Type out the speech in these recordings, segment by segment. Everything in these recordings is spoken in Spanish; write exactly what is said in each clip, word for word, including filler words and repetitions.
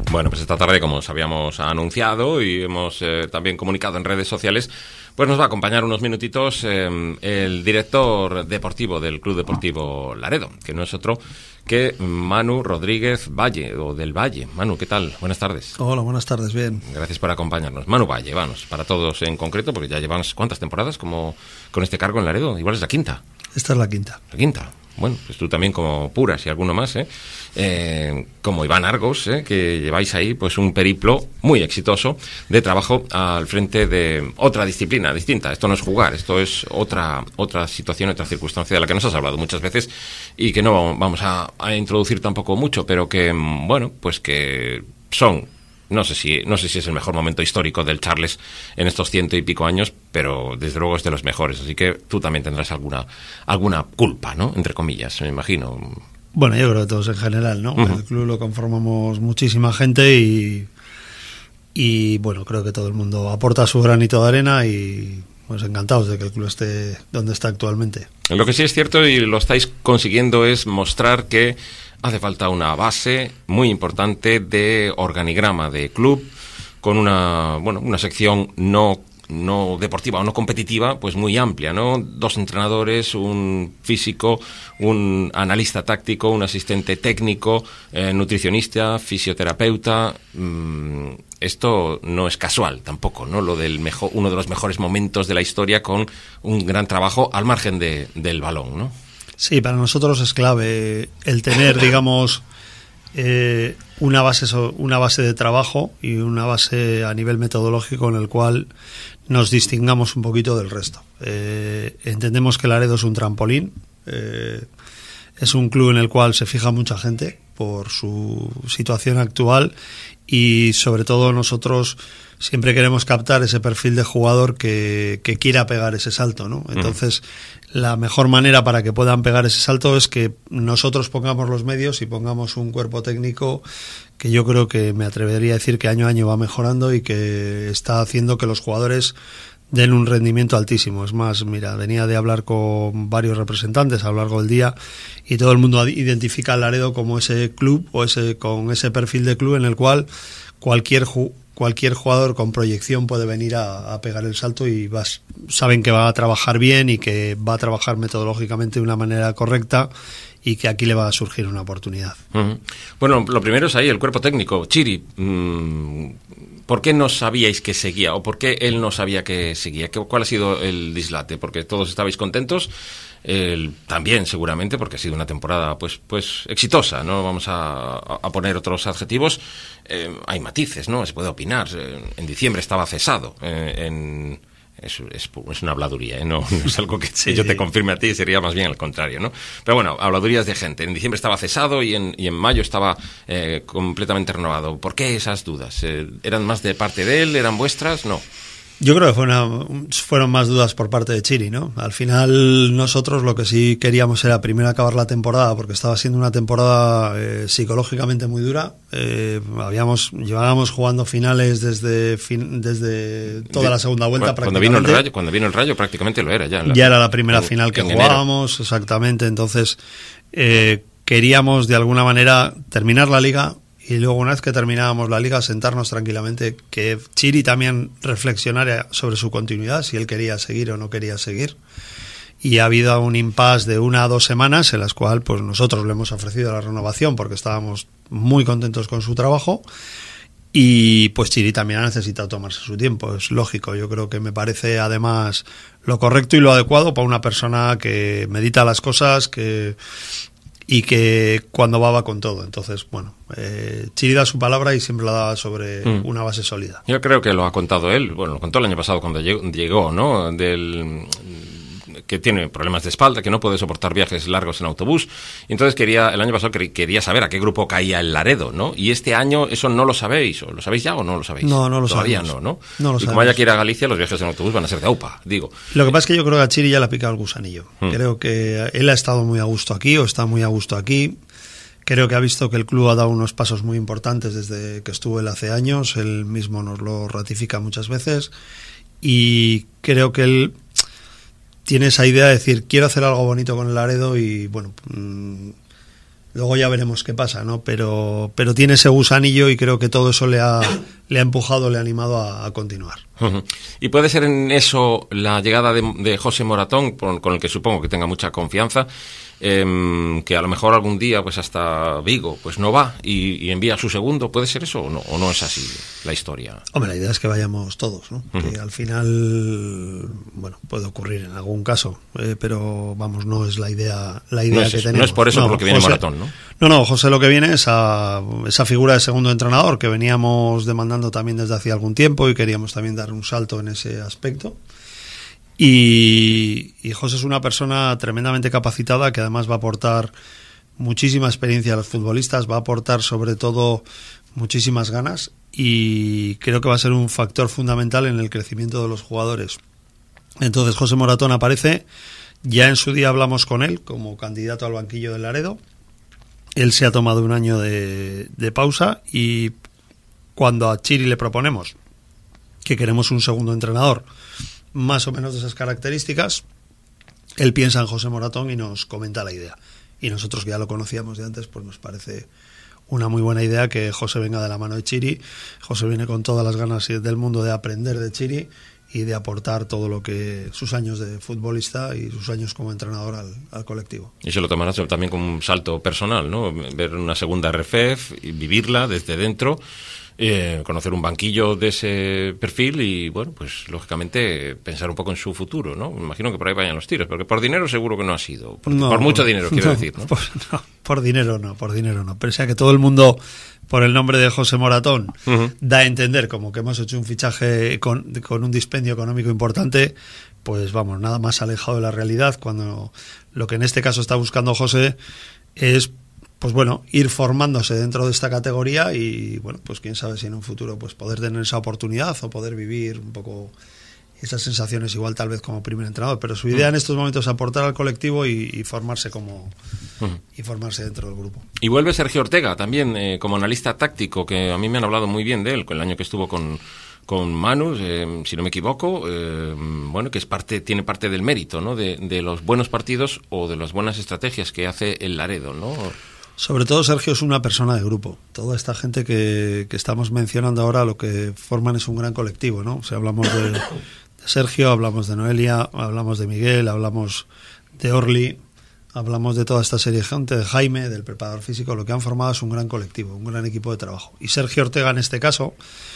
Bueno, pues esta tarde, como os habíamos anunciado y hemos eh, también comunicado en redes sociales, pues nos va a acompañar unos minutitos eh, el director deportivo del Club Deportivo Laredo, que no es otro que Manu Rodríguez Valle, o del Valle. Manu, ¿qué tal? Buenas tardes. Hola, buenas tardes, bien. Gracias por acompañarnos. Manu Valle, vamos, para todos en concreto, porque ya llevamos ¿cuántas temporadas como con este cargo en Laredo? Igual es la quinta. Esta es la quinta. La quinta. Bueno, pues tú también como Puras y alguno más, ¿eh? Eh, como Iván Argos, ¿eh? Que lleváis ahí pues un periplo muy exitoso de trabajo al frente de otra disciplina distinta. Esto no es jugar, esto es otra otra situación, otra circunstancia de la que nos has hablado muchas veces y que no vamos a, a introducir tampoco mucho, pero que, bueno, pues que son... No sé si no sé si es el mejor momento histórico del Charles en estos ciento y pico años, pero desde luego es de los mejores. Así que tú también tendrás alguna alguna culpa, ¿no? Entre comillas, me imagino. Bueno, yo creo que todos en general, ¿no? Uh-huh. El club lo conformamos muchísima gente y, y, bueno, creo que todo el mundo aporta su granito de arena y... pues encantados de que el club esté donde está actualmente. Lo que sí es cierto y lo estáis consiguiendo es mostrar que hace falta una base muy importante de organigrama de club con una, bueno, una sección no no deportiva o no competitiva, pues muy amplia, ¿no? Dos entrenadores, un físico, un analista táctico, un asistente técnico, eh, nutricionista, fisioterapeuta. Mmm, esto no es casual tampoco, ¿no? Lo del mejor, uno de los mejores momentos de la historia con un gran trabajo al margen de, del balón, ¿no? Sí, para nosotros es clave el tener, digamos, eh, una base una base de trabajo y una base a nivel metodológico en el cual nos distingamos un poquito del resto. Eh, entendemos que Laredo es un trampolín, eh, es un club en el cual se fija mucha gente por su situación actual y sobre todo nosotros siempre queremos captar ese perfil de jugador que, que quiera pegar ese salto, ¿no? Entonces, mm. la mejor manera para que puedan pegar ese salto es que nosotros pongamos los medios y pongamos un cuerpo técnico que yo creo que me atrevería a decir que año a año va mejorando y que está haciendo que los jugadores den un rendimiento altísimo. Es más, mira, venía de hablar con varios representantes a lo largo del día y todo el mundo identifica al Laredo como ese club o ese con ese perfil de club en el cual cualquier ju- cualquier jugador con proyección puede venir a, a pegar el salto y vas, saben que va a trabajar bien y que va a trabajar metodológicamente de una manera correcta y que aquí le va a surgir una oportunidad. Uh-huh. Bueno, lo primero es ahí el cuerpo técnico. Chiri, mmm, ¿por qué no sabíais que seguía o por qué él no sabía que seguía? ¿Cuál ha sido el dislate? Porque todos estabais contentos, él también seguramente, porque ha sido una temporada pues pues exitosa, no vamos a, a poner otros adjetivos. Eh, hay matices, ¿no? Se puede opinar. En diciembre estaba cesado, eh, en... Es, es, es una habladuría, ¿eh? no, no es algo que sí. yo te confirme a ti, sería más bien al contrario, ¿no? Pero bueno, habladurías de gente. En diciembre estaba cesado y en, y en mayo estaba eh, completamente renovado. ¿Por qué esas dudas? Eh, ¿Eran más de parte de él? ¿Eran vuestras? No. Yo creo que fue una, fueron más dudas por parte de Chiri, ¿no? Al final nosotros lo que sí queríamos era primero acabar la temporada porque estaba siendo una temporada eh, psicológicamente muy dura. Eh, habíamos llevábamos jugando finales desde fin, desde toda la segunda vuelta cuando, prácticamente. Cuando vino el Rayo, cuando vino el Rayo prácticamente lo era ya. La, ya era la primera en, final que jugábamos, enero. Exactamente. Entonces eh, queríamos de alguna manera terminar la liga. Y luego, una vez que terminábamos la liga, sentarnos tranquilamente, que Chiri también reflexionara sobre su continuidad, si él quería seguir o no quería seguir. Y ha habido un impasse de una a dos semanas en las cuales pues, nosotros le hemos ofrecido la renovación porque estábamos muy contentos con su trabajo. Y pues Chiri también ha necesitado tomarse su tiempo, es lógico. Yo creo que me parece además lo correcto y lo adecuado para una persona que medita las cosas, que... y que cuando va va con todo. Entonces, bueno, eh, Chiri da su palabra y siempre la da sobre mm. una base sólida. Yo creo que lo ha contado él, bueno, lo contó el año pasado cuando llegó, llegó ¿no? Del... que tiene problemas de espalda, que no puede soportar viajes largos en autobús. Y entonces quería, el año pasado quería saber a qué grupo caía el Laredo, ¿no? Y este año eso no lo sabéis, ¿o lo sabéis ya o no lo sabéis? No, no lo Todavía sabemos. no, ¿no? No lo y sabemos. como haya que ir a Galicia, los viajes en autobús van a ser de aupa, digo. Lo que pasa es que yo creo que a Chiri ya le ha picado el gusanillo. Hmm. Creo que él ha estado muy a gusto aquí, o está muy a gusto aquí. Creo que ha visto que el club ha dado unos pasos muy importantes desde que estuvo él hace años. Él mismo nos lo ratifica muchas veces. Y creo que él tiene esa idea de decir, quiero hacer algo bonito con el Laredo y, bueno, mmm, Luego ya veremos qué pasa, ¿no? Pero, pero tiene ese gusanillo y creo que todo eso le ha, le ha empujado, le ha animado a, a continuar. Uh-huh. Y puede ser en eso la llegada de, de José Moratón, con, con el que supongo que tenga mucha confianza, eh, que a lo mejor algún día pues hasta Vigo pues no va y, y envía a su segundo. ¿Puede ser eso o no, o no es así la historia? Hombre, la idea es que vayamos todos, ¿no? Uh-huh. Que al final, bueno, puede ocurrir en algún caso, eh, pero vamos, no es la idea, la idea no es que eso, tenemos. No es por eso no, por lo que viene José, Moratón, ¿no? No, no, José lo que viene es a esa figura de segundo entrenador que veníamos demandando también desde hace algún tiempo y queríamos también dar un salto en ese aspecto. Y, y José es una persona tremendamente capacitada que además va a aportar muchísima experiencia a los futbolistas, va a aportar sobre todo muchísimas ganas y creo que va a ser un factor fundamental en el crecimiento de los jugadores. Entonces José Moratón aparece, ya en su día hablamos con él como candidato al banquillo del Laredo, él se ha tomado un año de, de pausa y cuando a Chiri le proponemos que queremos un segundo entrenador más o menos de esas características, él piensa en José Moratón y nos comenta la idea. Y nosotros que ya lo conocíamos de antes, pues nos parece una muy buena idea que José venga de la mano de Chiri. José viene con todas las ganas del mundo de aprender de Chiri y de aportar todo lo que sus años de futbolista y sus años como entrenador al, al colectivo. Y se lo tomarás también como un salto personal, ¿no? Ver una segunda R F E F y vivirla desde dentro. Eh, conocer un banquillo de ese perfil y, bueno, pues lógicamente pensar un poco en su futuro, ¿no? Me imagino que por ahí vayan los tiros, porque por dinero seguro que no ha sido. Por, no, por mucho dinero, quiero no, decir, ¿no? Por, no, por dinero no, por dinero no. Pero sea que todo el mundo, por el nombre de José Moratón, uh-huh. da a entender como que hemos hecho un fichaje con, con un dispendio económico importante, pues vamos, nada más alejado de la realidad, cuando lo que en este caso está buscando José es, pues bueno, ir formándose dentro de esta categoría y, bueno, pues quién sabe si en un futuro pues poder tener esa oportunidad o poder vivir un poco esas sensaciones igual tal vez como primer entrenador, pero su idea en estos momentos es aportar al colectivo y, y formarse como uh-huh. y formarse dentro del grupo. Y vuelve Sergio Ortega también eh, como analista táctico, que a mí me han hablado muy bien de él, el año que estuvo con con Manu, eh, si no me equivoco, eh, bueno, que es parte, tiene parte del mérito, ¿no? De, de los buenos partidos o de las buenas estrategias que hace el Laredo, ¿no? Sobre todo Sergio es una persona de grupo. Toda esta gente que, que estamos mencionando ahora lo que forman es un gran colectivo, ¿no? O sea, hablamos de, de Sergio, hablamos de Noelia, hablamos de Miguel, hablamos de Orly, hablamos de toda esta serie de gente, de Jaime, del preparador físico. Lo que han formado es un gran colectivo, un gran equipo de trabajo. Y Sergio Ortega en este caso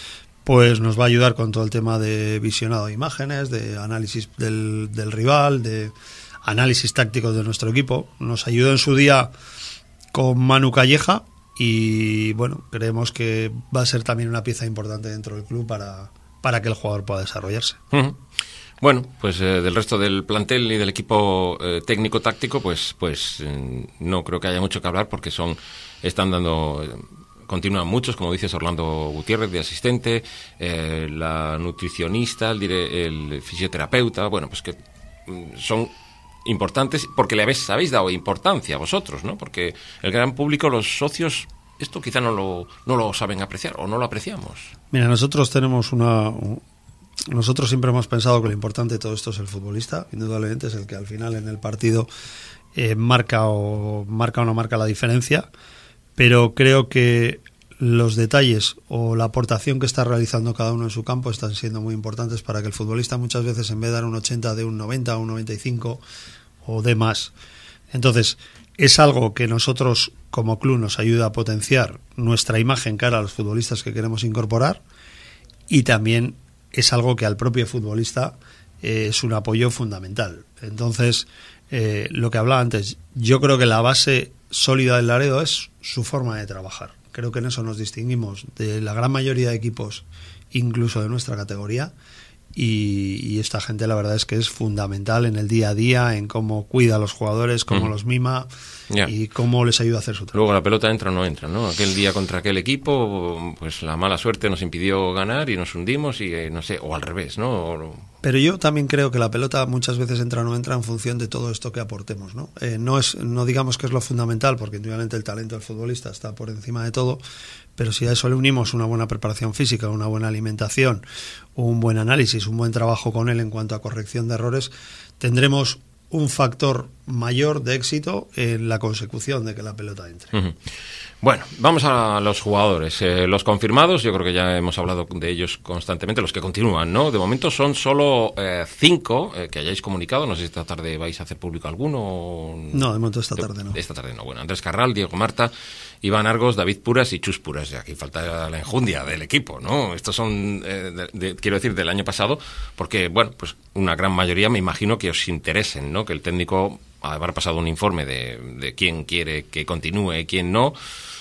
pues nos va a ayudar con todo el tema de visionado de imágenes, de análisis del, del rival, de análisis tácticos de nuestro equipo. Nos ayudó en su día con Manu Calleja y bueno, creemos que va a ser también una pieza importante dentro del club para, para que el jugador pueda desarrollarse. Uh-huh. Bueno, pues eh, del resto del plantel y del equipo eh, técnico-táctico, pues pues eh, no creo que haya mucho que hablar porque son están dando... Eh, continúan muchos, como dices, Orlando Gutiérrez de asistente, eh, la nutricionista, el, dire, el fisioterapeuta, bueno, pues que mm, son importantes porque le habéis, habéis dado importancia a vosotros, ¿no? Porque el gran público, los socios, esto quizá no lo, no lo saben apreciar o no lo apreciamos. Mira, nosotros tenemos una... Nosotros siempre hemos pensado que lo importante de todo esto es el futbolista, indudablemente es el que al final en el partido eh, marca o marca o no marca la diferencia, pero creo que los detalles o la aportación que está realizando cada uno en su campo están siendo muy importantes para que el futbolista muchas veces en vez de dar un ochenta dé un noventa o un noventa y cinco o de más. Entonces es algo que nosotros como club nos ayuda a potenciar nuestra imagen cara a los futbolistas que queremos incorporar y también es algo que al propio futbolista eh, es un apoyo fundamental. Entonces eh, lo que hablaba antes, yo creo que la base sólida del Laredo es su forma de trabajar. Creo que en eso nos distinguimos de la gran mayoría de equipos, incluso de nuestra categoría, y, y esta gente la verdad es que es fundamental en el día a día, en cómo cuida a los jugadores, cómo uh-huh. los mima yeah. y cómo les ayuda a hacer su trabajo. Luego la pelota entra o no entra, ¿no? Aquel día contra aquel equipo, pues la mala suerte nos impidió ganar y nos hundimos y eh, no sé, o al revés, ¿no? O, Pero yo también creo que la pelota muchas veces entra o no entra en función de todo esto que aportemos, ¿no? Eh, no es, no digamos que es lo fundamental, porque indudablemente el talento del futbolista está por encima de todo, pero si a eso le unimos una buena preparación física, una buena alimentación, un buen análisis, un buen trabajo con él en cuanto a corrección de errores, tendremos un factor mayor de éxito en la consecución de que la pelota entre. Uh-huh. Bueno, vamos a los jugadores. Eh, los confirmados, yo creo que ya hemos hablado de ellos constantemente, los que continúan, ¿no? De momento son solo eh, cinco eh, que hayáis comunicado. No sé si esta tarde vais a hacer público alguno. O... No, de momento esta tarde no. Esta tarde no. Bueno, Andrés Carral, Diego Marta, Iván Argos, David Puras y Chus Puras. Y aquí falta la enjundia del equipo, ¿no? Estos son, eh, de, de, quiero decir, del año pasado, porque, bueno, pues una gran mayoría me imagino que os interesen, ¿no? Que el técnico habrá pasado un informe de, de quién quiere que continúe, quién no.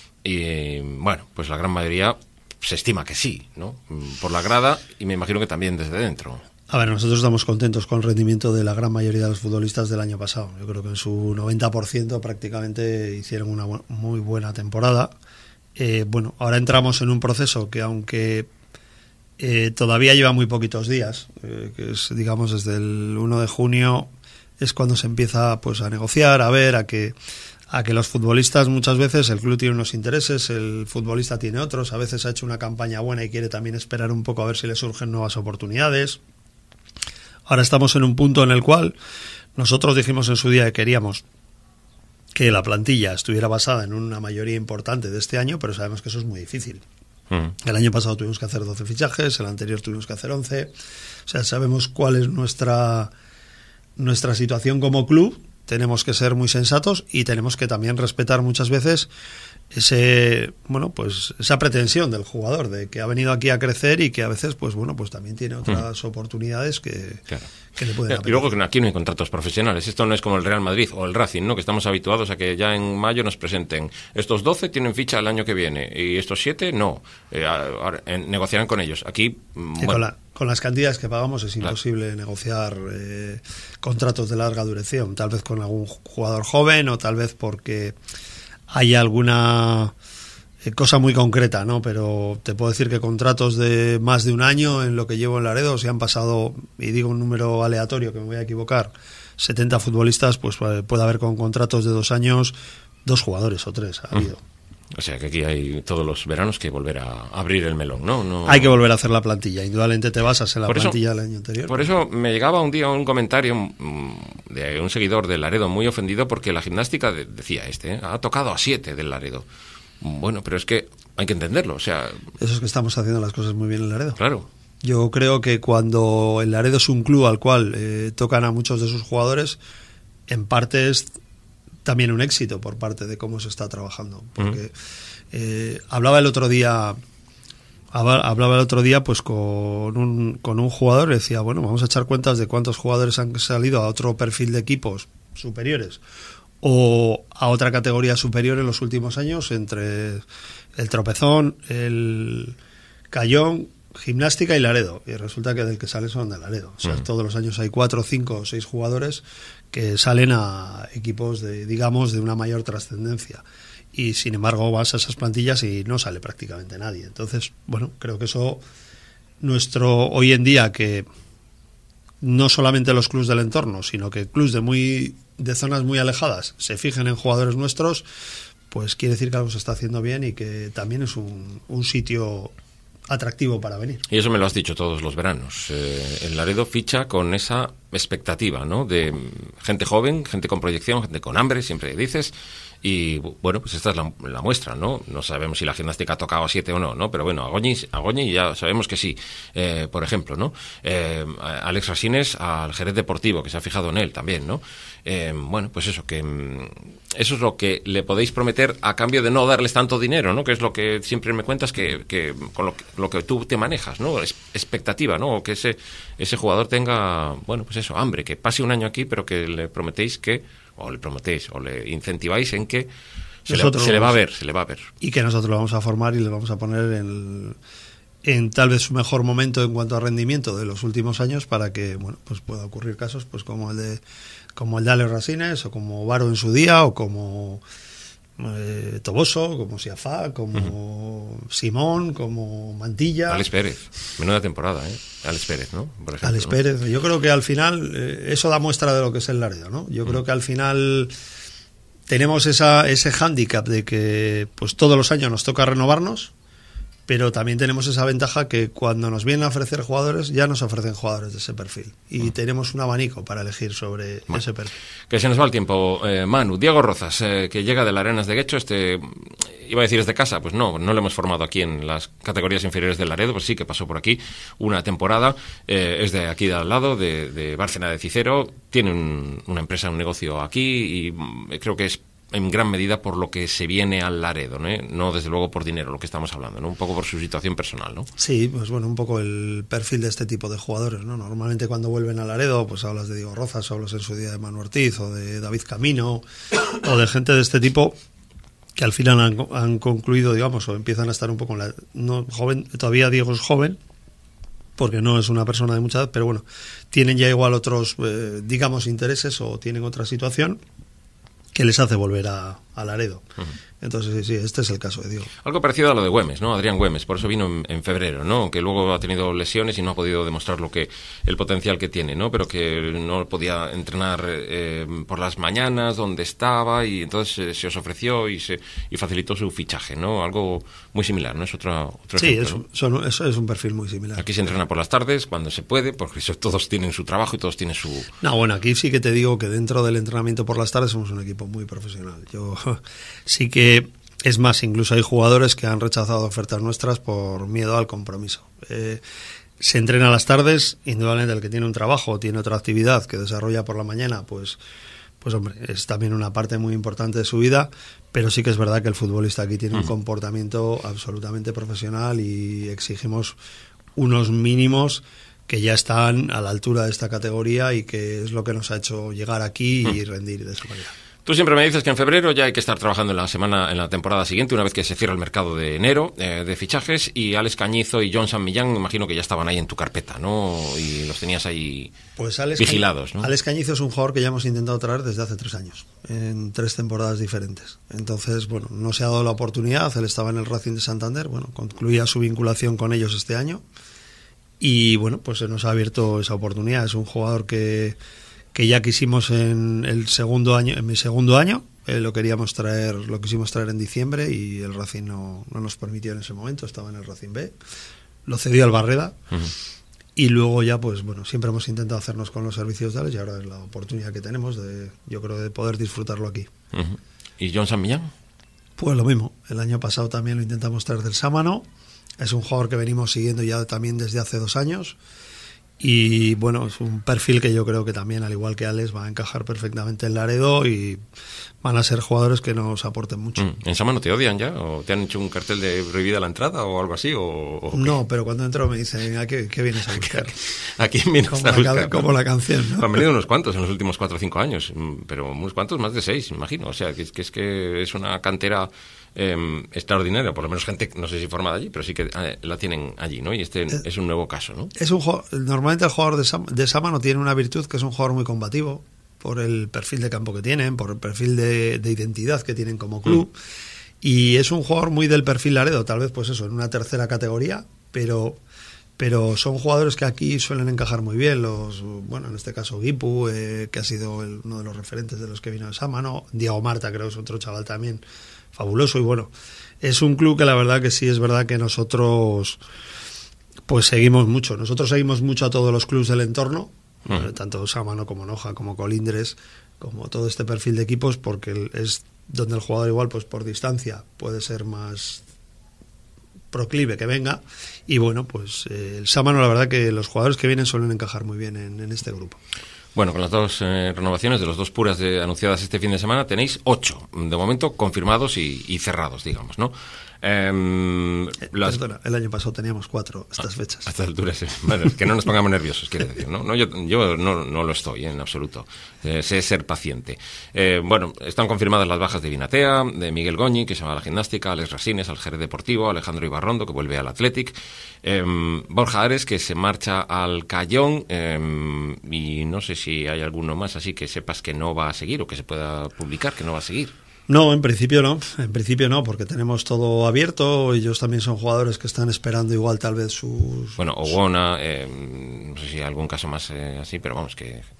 Y bueno, pues la gran mayoría se estima que sí, ¿no? Por la grada y me imagino que también desde dentro. A ver, nosotros estamos contentos con el rendimiento de la gran mayoría de los futbolistas del año pasado. Yo creo que en su noventa por ciento prácticamente hicieron una bu- muy buena temporada. Eh, bueno, ahora entramos en un proceso que aunque eh, todavía lleva muy poquitos días, eh, que es, digamos, desde el uno de junio es cuando se empieza pues a negociar, a ver, a que a que los futbolistas muchas veces, el club tiene unos intereses, el futbolista tiene otros, a veces ha hecho una campaña buena y quiere también esperar un poco a ver si le surgen nuevas oportunidades. Ahora estamos en un punto en el cual nosotros dijimos en su día que queríamos que la plantilla estuviera basada en una mayoría importante de este año, pero sabemos que eso es muy difícil. Mm. El año pasado tuvimos que hacer doce fichajes, el anterior tuvimos que hacer once, o sea, sabemos cuál es nuestra, nuestra situación como club. Tenemos que ser muy sensatos y tenemos que también respetar muchas veces ese, bueno, pues esa pretensión del jugador de que ha venido aquí a crecer y que a veces, pues bueno, pues también tiene otras mm. oportunidades que, claro. que le pueden apelar. Y luego que aquí no hay contratos profesionales. Esto no es como el Real Madrid o el Racing, ¿no? Que estamos habituados a que ya en mayo nos presenten estos doce tienen ficha el año que viene y estos siete no. Eh, ahora, eh, negociarán con ellos. Aquí, bueno. con, la, con las cantidades que pagamos es imposible claro. negociar eh, contratos de larga duración. Tal vez con algún jugador joven o tal vez porque hay alguna eh, cosa muy concreta, ¿no? Pero te puedo decir que contratos de más de un año en lo que llevo en Laredo, si han pasado, y digo un número aleatorio que me voy a equivocar, setenta futbolistas, pues puede haber con contratos de dos años dos jugadores o tres, ha habido. O sea que aquí hay todos los veranos que volver a abrir el melón, ¿no? no... Hay que volver a hacer la plantilla, indudablemente te basas en la por plantilla eso, del año anterior. Por eso me llegaba un día un comentario de un seguidor del Laredo muy ofendido porque la gimnástica, de, decía este, ¿eh? ha tocado a siete del Laredo. Bueno, pero es que hay que entenderlo, o sea... Eso es que estamos haciendo las cosas muy bien en Laredo. Claro. Yo creo que cuando el Laredo es un club al cual eh, tocan a muchos de sus jugadores, en parte es también un éxito por parte de cómo se está trabajando. Porque... Uh-huh. Eh, hablaba el otro día hablaba el otro día pues con un, con un jugador y decía, bueno, vamos a echar cuentas de cuántos jugadores han salido a otro perfil de equipos superiores o a otra categoría superior en los últimos años, entre el Tropezón, el Cayón, Gimnástica y Laredo, y resulta que del que salen son de Laredo. O sea, uh-huh. todos los años hay cuatro, cinco o seis jugadores que salen a equipos de, digamos, de una mayor trascendencia. Y sin embargo vas a esas plantillas y no sale prácticamente nadie. Entonces, bueno, creo que eso, nuestro hoy en día, que no solamente los clubs del entorno, sino que clubs de muy de zonas muy alejadas se fijen en jugadores nuestros, pues quiere decir que algo se está haciendo bien y que también es un, un sitio atractivo para venir. Y eso me lo has dicho todos los veranos. Eh, el Laredo ficha con esa expectativa, ¿no? De gente joven, gente con proyección, gente con hambre, siempre dices. Y bueno, pues esta es la, la muestra, ¿no? No sabemos si la gimnástica ha tocado a siete o no, ¿no? Pero bueno, Agoñi, Agoñi ya sabemos que sí. Eh, por ejemplo, ¿no? Eh, Alex Rasines al Jerez Deportivo, que se ha fijado en él también, ¿no? Eh, bueno, pues eso, que eso es lo que le podéis prometer a cambio de no darles tanto dinero, ¿no? Que es lo que siempre me cuentas que, que con lo que, lo que tú te manejas, ¿no? Es expectativa, ¿no? O que ese, ese jugador tenga, bueno, pues eso, hambre, que pase un año aquí, pero que le prometéis que o le prometéis, o le incentiváis en que se, le, se le va a ver, se le va a ver. Y que nosotros lo vamos a formar y le vamos a poner en, en tal vez su mejor momento en cuanto a rendimiento de los últimos años para que, bueno, pues pueda ocurrir casos pues como el de como el de Alex Rasines, o como Varo en su día, o como eh, Toboso, como Siafá, como uh-huh. Simón, como Mantilla. Alex Pérez, menuda temporada, ¿eh? Alex Pérez, ¿no? Por ejemplo, Alex ¿no? Pérez, yo creo que al final eh, eso da muestra de lo que es el Laredo, ¿no? Yo uh-huh. creo que al final tenemos esa, ese hándicap de que pues todos los años nos toca renovarnos pero también tenemos esa ventaja que cuando nos vienen a ofrecer jugadores, ya nos ofrecen jugadores de ese perfil. Y mm. tenemos un abanico para elegir sobre bueno, ese perfil. Que se nos va el tiempo. Eh, Manu, Diego Rozas, eh, que llega de las Arenas de Guecho, este, iba a decir es de casa, pues no, no lo hemos formado aquí en las categorías inferiores del Laredo, pues sí que pasó por aquí una temporada, eh, es de aquí de al lado, de, de Bárcena de Cicero, tiene un, una empresa, un negocio aquí y eh, creo que es en gran medida por lo que se viene al Laredo, ¿no? No desde luego por dinero, lo que estamos hablando, ¿no? Un poco por su situación personal, ¿no? Sí, pues bueno, un poco el perfil de este tipo de jugadores, ¿no? Normalmente cuando vuelven al Laredo, pues hablas de Diego Rozas, o hablas en su día de Manu Ortiz, o de David Camino, o de gente de este tipo que al final han, han concluido, digamos, o empiezan a estar un poco en la... No, joven, todavía Diego es joven, porque no es una persona de mucha edad, pero bueno, tienen ya igual otros, eh, digamos, intereses o tienen otra situación que les hace volver a, a Laredo. Uh-huh. Entonces, sí, este es el caso de Diego. Algo parecido a lo de Güemes, ¿no? Adrián Güemes, por eso vino en, en febrero, ¿no? Que luego ha tenido lesiones y no ha podido demostrar lo que el potencial que tiene, ¿no? Pero que no podía entrenar eh, por las mañanas donde estaba y entonces eh, se os ofreció y se y facilitó su fichaje, ¿no? Algo muy similar, ¿no? Es otro, otro sí, ejemplo, es, ¿no? son, eso es un perfil muy similar. Aquí se entrena por las tardes, cuando se puede, porque eso, todos tienen su trabajo y todos tienen su... No, bueno, aquí sí que te digo que dentro del entrenamiento por las tardes somos un equipo muy profesional. Yo sí que... Es más, incluso hay jugadores que han rechazado ofertas nuestras por miedo al compromiso. Eh, se entrena a las tardes, indudablemente el que tiene un trabajo o tiene otra actividad que desarrolla por la mañana, pues, pues hombre, es también una parte muy importante de su vida, pero sí que es verdad que el futbolista aquí tiene un comportamiento absolutamente profesional y exigimos unos mínimos que ya están a la altura de esta categoría y que es lo que nos ha hecho llegar aquí y rendir de esa manera. Tú siempre me dices que en febrero ya hay que estar trabajando en la semana, en la temporada siguiente, una vez que se cierra el mercado de enero eh, de fichajes, y Alex Cañizo y John San Millán, me imagino que ya estaban ahí en tu carpeta, ¿no? Y los tenías ahí pues Alex vigilados, ¿no? Alex Cañizo es un jugador que ya hemos intentado traer desde hace tres años, en tres temporadas diferentes. Entonces, bueno, no se ha dado la oportunidad, él estaba en el Racing de Santander, bueno, concluía su vinculación con ellos este año, y bueno, pues se nos ha abierto esa oportunidad. Es un jugador que... que ya quisimos en el segundo año, en mi segundo año, eh, lo queríamos traer, lo quisimos traer en diciembre y el Racing no, no nos permitió en ese momento, estaba en el Racing B, lo cedió al Barreda uh-huh. y luego ya pues bueno, siempre hemos intentado hacernos con los servicios de Alex y ahora es la oportunidad que tenemos de, yo creo, de poder disfrutarlo aquí. Uh-huh. ¿Y John San Millán? Pues lo mismo, el año pasado también lo intentamos traer del Sámano, es un jugador que venimos siguiendo ya también desde hace dos años. Y bueno, es un perfil que yo creo que también, al igual que Alex, va a encajar perfectamente en Laredo y van a ser jugadores que nos aporten mucho. Mm. ¿En Sama no te odian ya? ¿O te han hecho un cartel de prohibida la entrada o algo así? ¿O, o no, pero cuando entro me dicen, ¿a qué, qué vienes a buscar? ¿A quién vienes como a buscar? La, como la canción, ¿no? Han venido unos cuantos en los últimos cuatro o cinco años, pero unos cuantos, más de seis, imagino. O sea, que, que es que es una cantera... Eh, extraordinaria, por lo menos gente, no sé si formada allí, pero sí que eh, la tienen allí, ¿no? Y este es, es un nuevo caso, ¿no? Es un normalmente el jugador de, Sam, de Sámano tiene una virtud, que es un jugador muy combativo, por el perfil de campo que tienen, por el perfil de, de identidad que tienen como club, mm. y es un jugador muy del perfil Laredo, tal vez pues eso, en una tercera categoría, pero pero son jugadores que aquí suelen encajar muy bien, los bueno, en este caso Guipu, eh, que ha sido el, uno de los referentes de los que vino de Sámano, Diego Marta creo que es otro chaval también fabuloso, y bueno, es un club que la verdad que sí es verdad que nosotros pues seguimos mucho, nosotros seguimos mucho a todos los clubes del entorno, uh-huh. eh, tanto Sámano como Noja, como Colindres, como todo este perfil de equipos, porque es donde el jugador igual pues por distancia puede ser más proclive que venga, y bueno, pues eh, el Sámano la verdad que los jugadores que vienen suelen encajar muy bien en, en este grupo. Bueno, con las dos eh, renovaciones de los dos puras de, anunciadas este fin de semana, tenéis ocho, de momento, confirmados y, y cerrados, digamos, ¿no? Eh, las... Perdona, el año pasado teníamos cuatro estas fechas. A estas alturas, bueno, que no nos pongamos nerviosos, quiere decir, ¿no? no yo yo no, no lo estoy, en absoluto. Eh, sé ser paciente. Eh, bueno, están confirmadas las bajas de Vinatea, de Miguel Goñi, que se va a la gimnástica, Alex Rasines, al Jerez Deportivo, Alejandro Ibarrondo, que vuelve al Athletic, eh, Borja Ares, que se marcha al Cayón, eh, y no sé si hay alguno más así que sepas que no va a seguir o que se pueda publicar que no va a seguir. No, en principio no, en principio no, porque tenemos todo abierto, ellos también son jugadores que están esperando igual tal vez sus... Bueno, Owona, eh, no sé si hay algún caso más eh, así, pero vamos que... Eh...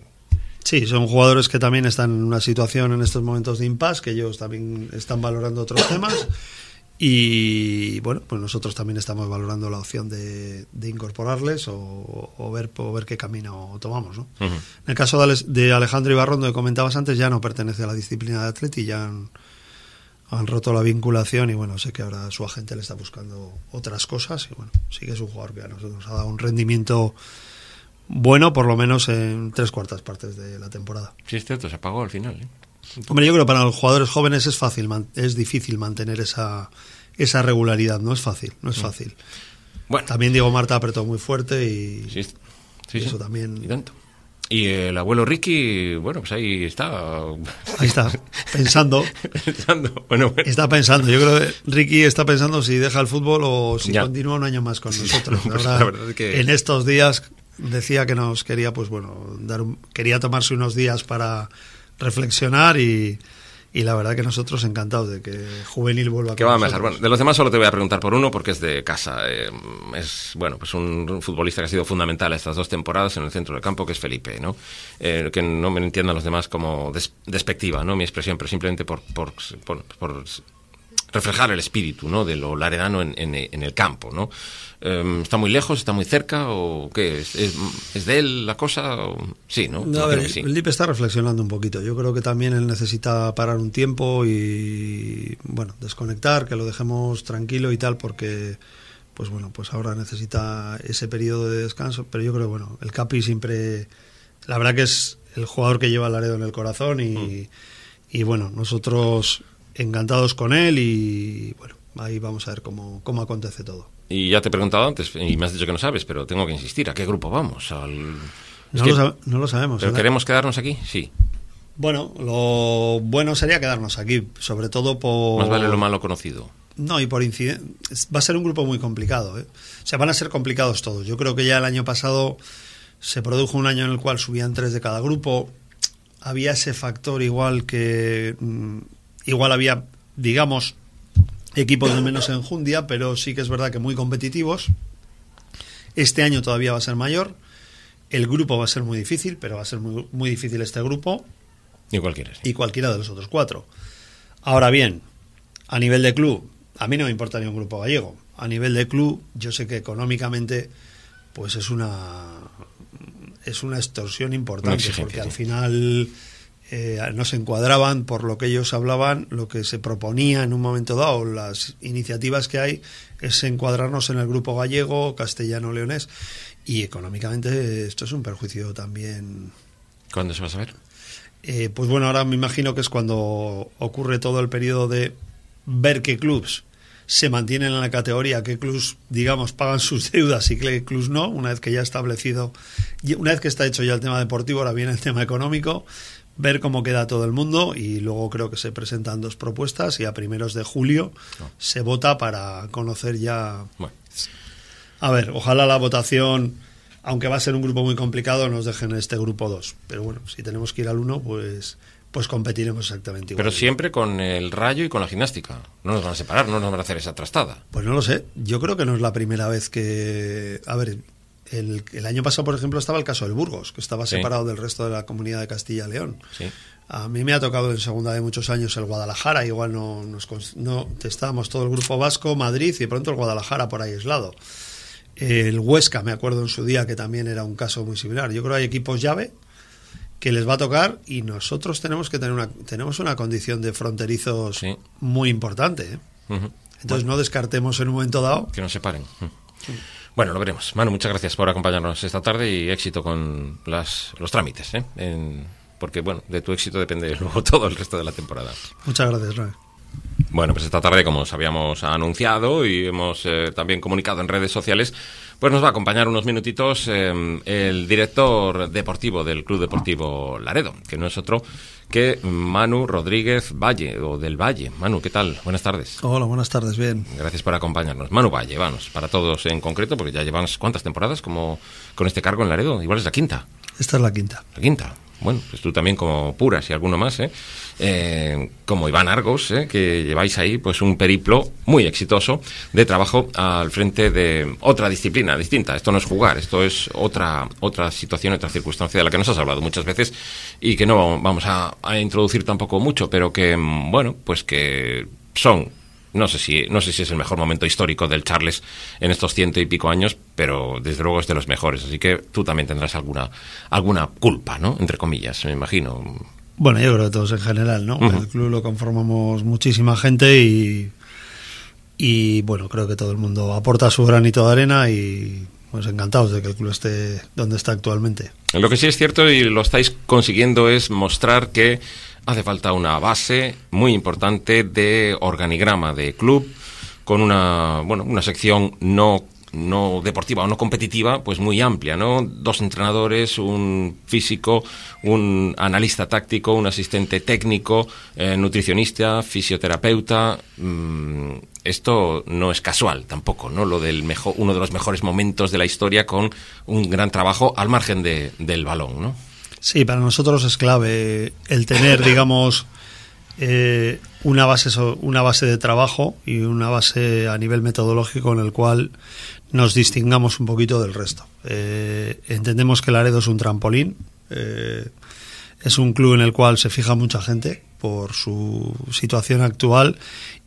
Sí, son jugadores que también están en una situación en estos momentos de impasse, que ellos también están valorando otros temas, Y bueno, pues nosotros también estamos valorando la opción de, de incorporarles o, o, ver, o ver qué camino tomamos, ¿no? Uh-huh. En el caso de, de Alejandro Ibarrondo, que comentabas antes, ya no pertenece a la disciplina de atleti, ya han, han roto la vinculación y bueno, sé que ahora su agente le está buscando otras cosas y bueno, sí que es un jugador que a nosotros nos ha dado un rendimiento bueno, por lo menos en tres cuartas partes de la temporada. Sí, es cierto, se apagó al final, ¿eh? Hombre, yo creo que para los jugadores jóvenes es fácil, es difícil mantener esa, esa regularidad, no es fácil, no es fácil. Bueno. También Diego Marta apretó muy fuerte y, sí, sí, y eso sí. también. Y tanto. Y el abuelo Ricky, bueno, pues ahí está. Ahí está, pensando. pensando. Bueno, bueno. Está pensando. Yo creo que Ricky está pensando si deja el fútbol o si ya. continúa un año más con nosotros. Sí, pues Ahora, la verdad es que... En estos días decía que nos quería, pues bueno, dar un, quería tomarse unos días para reflexionar y, y la verdad que nosotros encantados de que Juvenil vuelva a que va a mejorar. Bueno, de los demás solo te voy a preguntar por uno porque es de casa. Eh, es bueno, pues un futbolista que ha sido fundamental estas dos temporadas en el centro del campo, que es Felipe, ¿no? Eh, que no me entiendan los demás como des, despectiva, ¿no? Mi expresión, pero simplemente por, por, por, por reflejar el espíritu, ¿no? De lo laredano en, en, en el campo, ¿no? Eh, ¿Está muy lejos? ¿Está muy cerca? ¿O qué? ¿Es, es, es de él la cosa? O... Sí, ¿no? no a ver, sí. Felipe está reflexionando un poquito. Yo creo que también él necesita parar un tiempo y, bueno, desconectar, que lo dejemos tranquilo y tal, porque, pues bueno, pues ahora necesita ese periodo de descanso. Pero yo creo, bueno, el Capi siempre, la verdad que es el jugador que lleva el Laredo en el corazón y, mm. y bueno, nosotros encantados con él y, bueno, ahí vamos a ver cómo, cómo acontece todo. Y ya te he preguntado antes y me has dicho que no sabes, pero tengo que insistir. ¿A qué grupo vamos? Al... No, que... lo sab- no lo sabemos. ¿Pero ¿verdad? queremos quedarnos aquí? Sí. Bueno, lo bueno sería quedarnos aquí, sobre todo por... Más vale lo malo conocido. No, y por incidencia. Va a ser un grupo muy complicado, ¿eh? O sea, van a ser complicados todos. Yo creo que ya el año pasado se produjo un año en el cual subían tres de cada grupo. Había ese factor igual que... Igual había, digamos... equipos de menos enjundia, pero sí que es verdad que muy competitivos. Este año todavía va a ser mayor. El grupo va a ser muy difícil, pero va a ser muy, muy difícil este grupo. Y cualquiera. Sí. Y cualquiera de los otros cuatro. Ahora bien, a nivel de club, a mí no me importa ni un grupo gallego. A nivel de club, yo sé que económicamente, pues es una es una extorsión importante, porque al final... Eh, no se encuadraban por lo que ellos hablaban, lo que se proponía en un momento dado, las iniciativas que hay es encuadrarnos en el grupo gallego, castellano-leonés, y económicamente esto es un perjuicio también. ¿Cuándo se va a saber? Eh, pues bueno, ahora me imagino que es cuando ocurre todo el periodo de ver qué clubs se mantienen en la categoría, qué clubs, digamos, pagan sus deudas y qué clubs no, una vez que ya ha establecido, una vez que está hecho ya el tema deportivo, ahora viene el tema económico, ver cómo queda todo el mundo y luego creo que se presentan dos propuestas y a primeros de julio no. se vota para conocer ya... Bueno. A ver, ojalá la votación, aunque va a ser un grupo muy complicado, nos dejen en este grupo dos. Pero bueno, si tenemos que ir al uno, pues pues competiremos exactamente igual. Pero siempre con el Rayo y con la Gimnástica. No nos van a separar, no nos van a hacer esa trastada. Pues no lo sé. Yo creo que no es la primera vez que... A ver... El, el año pasado, por ejemplo, estaba el caso del Burgos, que estaba sí. separado del resto de la comunidad de Castilla y León. Sí. A mí me ha tocado en segunda de muchos años el Guadalajara, igual no, nos, no estábamos todo el grupo vasco, Madrid y de pronto el Guadalajara por ahí aislado. El Huesca, me acuerdo en su día que también era un caso muy similar. Yo creo que hay equipos llave que les va a tocar y nosotros tenemos que tener una tenemos una condición de fronterizos sí. muy importante. ¿eh? Uh-huh. Entonces bueno. no descartemos en un momento dado que nos separen. Uh-huh. Sí. Bueno, lo veremos. Manu, muchas gracias por acompañarnos esta tarde y éxito con las, los trámites, ¿eh? En, porque, bueno, de tu éxito depende luego todo el resto de la temporada. Muchas gracias, Roy. Bueno, pues esta tarde, como os habíamos anunciado y hemos eh, también comunicado en redes sociales, pues nos va a acompañar unos minutitos eh, el director deportivo del Club Deportivo Laredo, que no es otro que Manu Rodríguez Valle, o del Valle. Manu, ¿qué tal? Buenas tardes. Hola, buenas tardes, bien. Gracias por acompañarnos. Manu Valle, vamos, para todos en concreto, porque ya llevamos ¿cuántas temporadas como con este cargo en Laredo? Igual es la quinta. Esta es la quinta. La quinta. Bueno, pues tú también como Puras y alguno más, ¿eh? Eh, como Iván Argos, ¿eh? Que lleváis ahí pues un periplo muy exitoso de trabajo al frente de otra disciplina distinta. Esto no es jugar, esto es otra otra situación, otra circunstancia de la que nos has hablado muchas veces y que no vamos a, a introducir tampoco mucho, pero que, bueno, pues que son no sé si no sé si es el mejor momento histórico del Charles en estos ciento y pico años, pero desde luego es de los mejores, así que tú también tendrás alguna alguna culpa, ¿no? Entre comillas, me imagino. Bueno, yo creo que todos en general, ¿no? Uh-huh. El club lo conformamos muchísima gente y, y, bueno, creo que todo el mundo aporta su granito de arena y pues encantados de que el club esté donde está actualmente. Lo que sí es cierto y lo estáis consiguiendo es mostrar que hace falta una base muy importante de organigrama de club con una, bueno, una sección no no deportiva o no competitiva, pues muy amplia, ¿no? Dos entrenadores, un físico, un analista táctico, un asistente técnico, eh, nutricionista, fisioterapeuta. Mmm, esto no es casual tampoco, ¿no? Lo del mejor, uno de los mejores momentos de la historia con un gran trabajo al margen de, del balón, ¿no? Sí, para nosotros es clave el tener, digamos, eh, una base, una base de trabajo y una base a nivel metodológico en el cual nos distingamos un poquito del resto. Eh, entendemos que Laredo es un trampolín, eh, es un club en el cual se fija mucha gente por su situación actual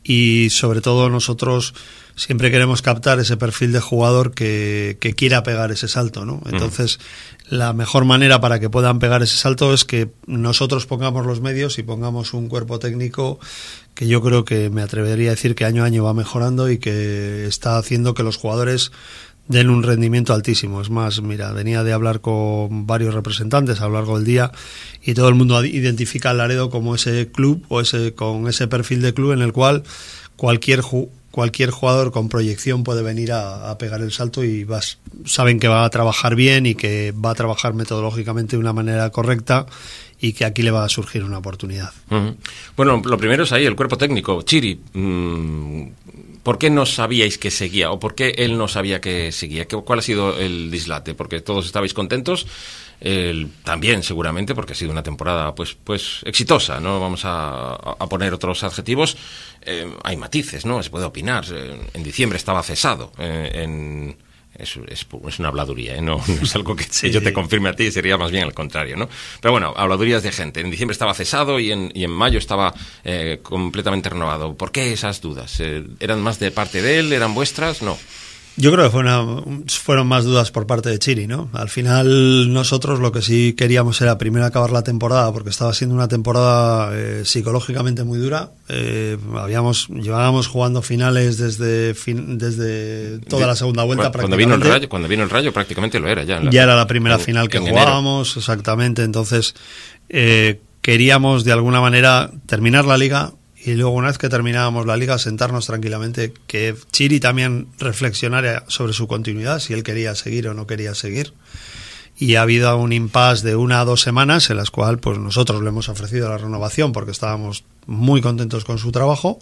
y sobre todo nosotros siempre queremos captar ese perfil de jugador que, que quiera pegar ese salto, ¿no? Entonces, mm. la mejor manera para que puedan pegar ese salto es que nosotros pongamos los medios y pongamos un cuerpo técnico que yo creo que me atrevería a decir que año a año va mejorando y que está haciendo que los jugadores den un rendimiento altísimo. Es más, mira, venía de hablar con varios representantes a lo largo del día y todo el mundo identifica al Laredo como ese club o ese con ese perfil de club en el cual cualquier ju- cualquier jugador con proyección puede venir a, a pegar el salto y vas, saben que va a trabajar bien y que va a trabajar metodológicamente de una manera correcta y que aquí le va a surgir una oportunidad. Uh-huh. Bueno, lo primero es ahí el cuerpo técnico. Chiri, mmm, ¿por qué no sabíais que seguía o por qué él no sabía que seguía? ¿Cuál ha sido el dislate? Porque todos estabais contentos, él también seguramente, porque ha sido una temporada pues pues exitosa, ¿no? Vamos a, a poner otros adjetivos. Eh, hay matices, ¿no? Se puede opinar. En diciembre estaba cesado, eh, en... Es, es, es una habladuría, ¿eh? no, no es algo que sí, yo te confirme a ti, sería más bien al contrario, ¿no? Pero bueno, habladurías de gente. En diciembre estaba cesado y en, y en mayo estaba eh, completamente renovado. ¿Por qué esas dudas? Eh, ¿Eran más de parte de él? ¿Eran vuestras? No. Yo creo que fue una, fueron más dudas por parte de Chiri, ¿no? Al final nosotros lo que sí queríamos era primero acabar la temporada porque estaba siendo una temporada eh, psicológicamente muy dura. Eh, habíamos llevábamos jugando finales desde fin, desde toda la segunda vuelta. Cuando, prácticamente. Vino el Rayo, cuando vino el Rayo prácticamente lo era ya. La, ya era la primera en, final que jugábamos, enero. Exactamente. Entonces eh, queríamos de alguna manera terminar la liga. Y luego, una vez que terminábamos la liga, sentarnos tranquilamente, que Chiri también reflexionara sobre su continuidad, si él quería seguir o no quería seguir. Y ha habido un impasse de una a dos semanas en las cuales pues, nosotros le hemos ofrecido la renovación porque estábamos muy contentos con su trabajo.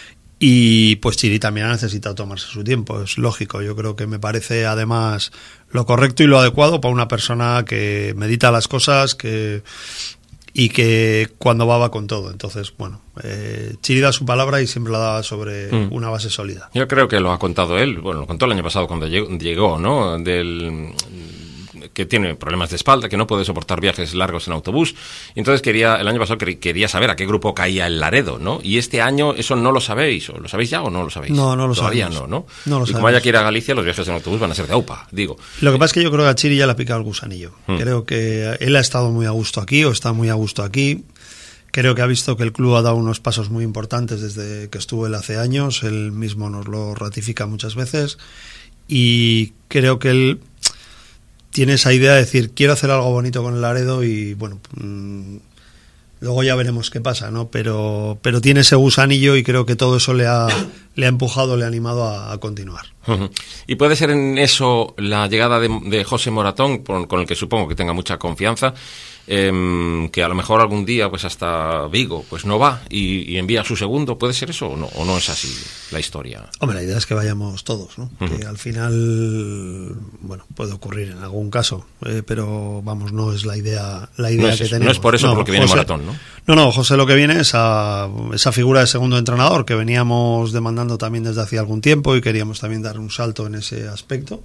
Y pues Chiri también ha necesitado tomarse su tiempo, es lógico. Yo creo que me parece además lo correcto y lo adecuado para una persona que medita las cosas, que... y que cuando va va con todo. Entonces, bueno, eh, Chiri da su palabra y siempre la da sobre mm. una base sólida. Yo creo que lo ha contado él, bueno, lo contó el año pasado cuando llegó, ¿no? Del que tiene problemas de espalda, que no puede soportar viajes largos en autobús. Y entonces quería, el año pasado quería saber a qué grupo caía el Laredo, ¿no? Y este año eso no lo sabéis, ¿o lo sabéis ya o no lo sabéis? No, no lo Todavía sabemos. no, ¿no? No lo y como haya que ir a Galicia, los viajes en autobús van a ser de AUPA, digo. Lo que pasa es que yo creo que a Chiri ya le ha picado el gusanillo. Mm. Creo que él ha estado muy a gusto aquí, o está muy a gusto aquí. Creo que ha visto que el club ha dado unos pasos muy importantes desde que estuvo él hace años. Él mismo nos lo ratifica muchas veces. Y creo que él tiene esa idea de decir, quiero hacer algo bonito con el Laredo y, bueno, mmm, luego ya veremos qué pasa, ¿no? Pero pero tiene ese gusanillo y creo que todo eso le ha, le ha empujado, le ha animado a, a continuar. Uh-huh. Y puede ser en eso la llegada de, de José Moratón, con, con el que supongo que tenga mucha confianza, eh, que a lo mejor algún día pues hasta Vigo pues no va y, y envía a su segundo. ¿Puede ser eso o no? ¿O no es así la historia? Hombre, la idea es que vayamos todos, ¿no? Uh-huh. Que al final, bueno, puede ocurrir en algún caso, eh, pero vamos, no es la idea la idea no es, que tenemos. No es por eso no, por lo que viene José, Moratón, ¿no? No, no, José lo que viene es a esa figura de segundo entrenador que veníamos demandando también desde hace algún tiempo y queríamos también dar un salto en ese aspecto.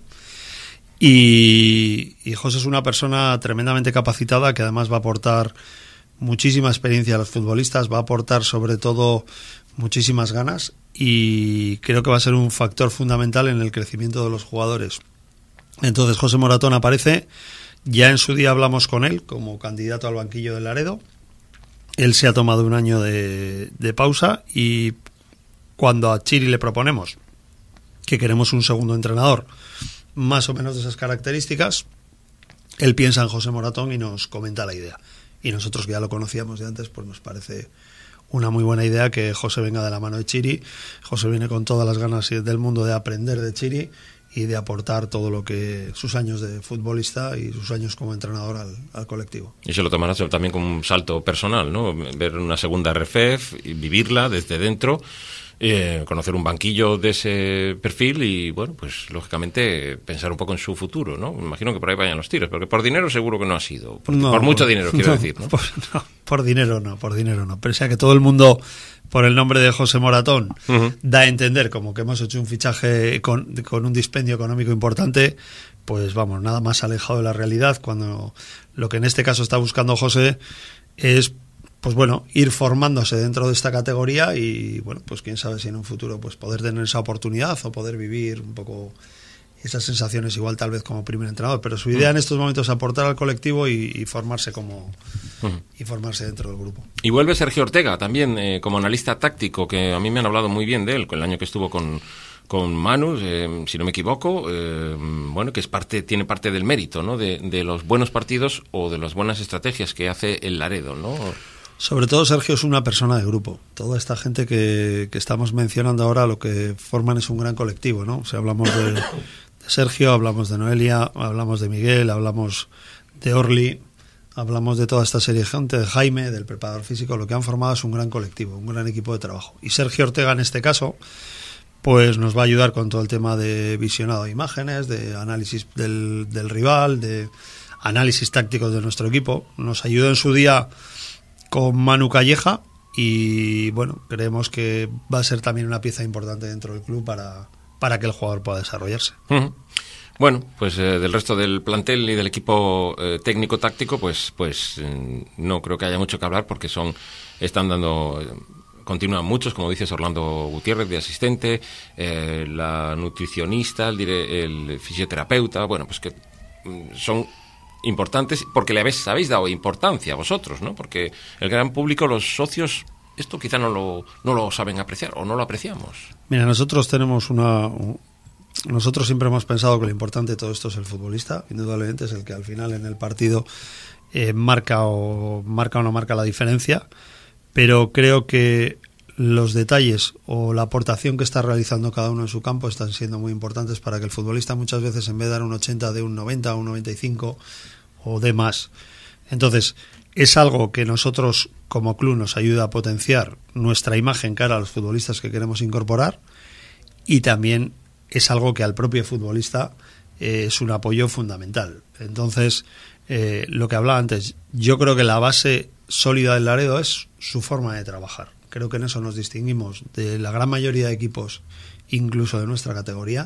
Y, y José es una persona tremendamente capacitada que además va a aportar muchísima experiencia a los futbolistas, va a aportar sobre todo muchísimas ganas y creo que va a ser un factor fundamental en el crecimiento de los jugadores. Entonces José Moratón aparece, ya en su día hablamos con él como candidato al banquillo del Laredo, él se ha tomado un año de, de pausa y cuando a Chiri le proponemos que queremos un segundo entrenador más o menos de esas características, él piensa en José Moratón y nos comenta la idea. Y nosotros, que ya lo conocíamos de antes, pues nos parece una muy buena idea que José venga de la mano de Chiri. José viene con todas las ganas del mundo de aprender de Chiri y de aportar todo lo que sus años de futbolista y sus años como entrenador al, al colectivo. Y se lo tomarás también como un salto personal, ¿no? Ver una segunda R F E F y vivirla desde dentro, eh, conocer un banquillo de ese perfil y, bueno, pues lógicamente pensar un poco en su futuro, ¿no? Me imagino que por ahí vayan los tiros, porque por dinero seguro que no ha sido. Por, no, por mucho dinero, quiero no, decir, ¿no? Por, no, por dinero no, por dinero no. Pero sea que todo el mundo, por el nombre de José Moratón, uh-huh. da a entender como que hemos hecho un fichaje con, con un dispendio económico importante, pues vamos, nada más alejado de la realidad, cuando lo que en este caso está buscando José es, pues bueno, ir formándose dentro de esta categoría y, bueno, pues quién sabe si en un futuro pues poder tener esa oportunidad o poder vivir un poco esas sensaciones igual tal vez como primer entrenador, pero su idea uh-huh. en estos momentos es aportar al colectivo y, y formarse como uh-huh. y formarse dentro del grupo. Y vuelve Sergio Ortega también eh, como analista táctico, que a mí me han hablado muy bien de él, el año que estuvo con con Manu, eh, si no me equivoco, eh, bueno, que es parte, tiene parte del mérito, ¿no? De, de los buenos partidos o de las buenas estrategias que hace el Laredo, ¿no? Sobre todo Sergio es una persona de grupo. Toda esta gente que, que estamos mencionando ahora lo que forman es un gran colectivo, ¿no? O sea, hablamos de, de Sergio, hablamos de Noelia, hablamos de Miguel, hablamos de Orly, hablamos de toda esta serie de gente, de Jaime, del preparador físico. Lo que han formado es un gran colectivo, un gran equipo de trabajo. Y Sergio Ortega en este caso pues nos va a ayudar con todo el tema de visionado de imágenes, de análisis del, del rival, de análisis tácticos de nuestro equipo. Nos ayudó en su día con Manu Calleja y, bueno, creemos que va a ser también una pieza importante dentro del club para, para que el jugador pueda desarrollarse. Uh-huh. Bueno, pues eh, del resto del plantel y del equipo eh, técnico-táctico, pues, pues eh, no creo que haya mucho que hablar porque son están dando... Eh, continúan muchos, como dices, Orlando Gutiérrez de asistente, eh, la nutricionista, el, dire, el fisioterapeuta, bueno, pues que mm, son importantes porque le habéis, habéis dado importancia a vosotros, ¿no? Porque el gran público, los socios, esto quizá no lo, no lo saben apreciar o no lo apreciamos. Mira, nosotros tenemos una... Nosotros siempre hemos pensado que lo importante de todo esto es el futbolista, indudablemente es el que al final en el partido eh, marca o marca o no marca la diferencia. Pero creo que los detalles o la aportación que está realizando cada uno en su campo están siendo muy importantes para que el futbolista muchas veces en vez de dar un ochenta dé un noventa, un noventa y cinco o dé más. Entonces es algo que nosotros como club nos ayuda a potenciar nuestra imagen cara a los futbolistas que queremos incorporar y también es algo que al propio futbolista eh, es un apoyo fundamental. Entonces eh, lo que hablaba antes, yo creo que la base sólida del Laredo es su forma de trabajar. Creo que en eso nos distinguimos de la gran mayoría de equipos, incluso de nuestra categoría,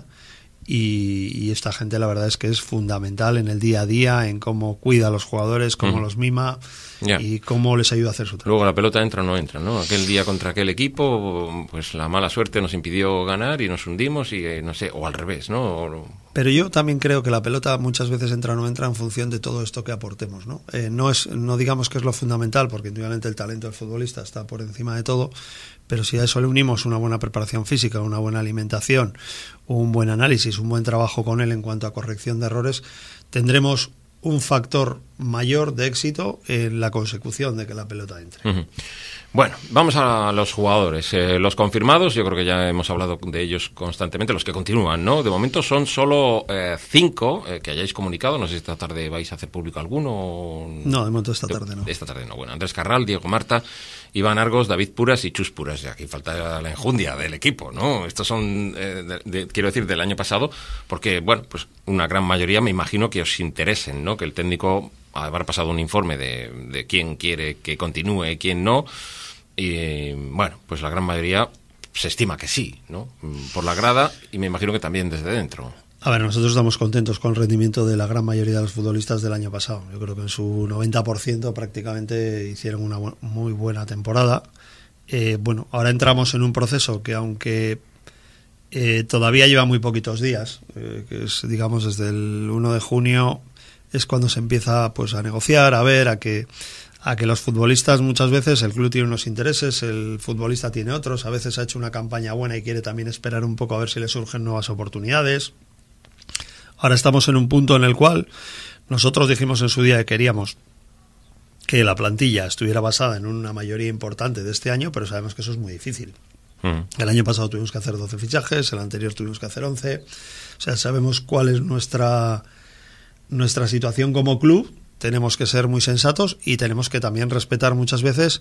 y, y esta gente la verdad es que es fundamental en el día a día, en cómo cuida a los jugadores, cómo uh-huh. los mima yeah. y cómo les ayuda a hacer su trabajo. Luego la pelota entra o no entra, ¿no? Aquel día contra aquel equipo, pues la mala suerte nos impidió ganar y nos hundimos y eh, no sé, o al revés, ¿no? O... Pero yo también creo que la pelota muchas veces entra o no entra en función de todo esto que aportemos, ¿no? Eh, no es, no digamos que es lo fundamental, porque indudablemente el talento del futbolista está por encima de todo, pero si a eso le unimos una buena preparación física, una buena alimentación, un buen análisis, un buen trabajo con él en cuanto a corrección de errores, tendremos un factor mayor de éxito en la consecución de que la pelota entre. Uh-huh. Bueno, vamos a los jugadores. Eh, los confirmados, yo creo que ya hemos hablado de ellos constantemente, los que continúan, ¿no? De momento son solo eh, cinco eh, que hayáis comunicado. No sé si esta tarde vais a hacer público alguno. O... No, de momento esta tarde no. Esta tarde no. Bueno, Andrés Carral, Diego Marta, Iván Argos, David Puras y Chus Puras. Y aquí falta la enjundia del equipo, ¿no? Estos son, eh, de, de, quiero decir, del año pasado, porque, bueno, pues una gran mayoría me imagino que os interesen, ¿no? Que el técnico habrá pasado un informe de, de quién quiere que continúe, quién no. Y bueno, pues la gran mayoría se estima que sí, ¿no? Por la grada y me imagino que también desde dentro. A ver, nosotros estamos contentos con el rendimiento de la gran mayoría de los futbolistas del año pasado. Yo creo que en su noventa por ciento prácticamente hicieron una bu- muy buena temporada Eh, bueno, ahora entramos en un proceso que aunque eh, todavía lleva muy poquitos días, eh, que es, digamos, desde el uno de junio es cuando se empieza pues a negociar, a ver, a que a que los futbolistas muchas veces, el club tiene unos intereses, el futbolista tiene otros, a veces ha hecho una campaña buena y quiere también esperar un poco a ver si le surgen nuevas oportunidades. Ahora estamos en un punto en el cual nosotros dijimos en su día que queríamos que la plantilla estuviera basada en una mayoría importante de este año, pero sabemos que eso es muy difícil. Uh-huh. El año pasado tuvimos que hacer doce fichajes, el anterior tuvimos que hacer once. O sea, sabemos cuál es nuestra, nuestra situación como club. Tenemos que ser muy sensatos y tenemos que también respetar muchas veces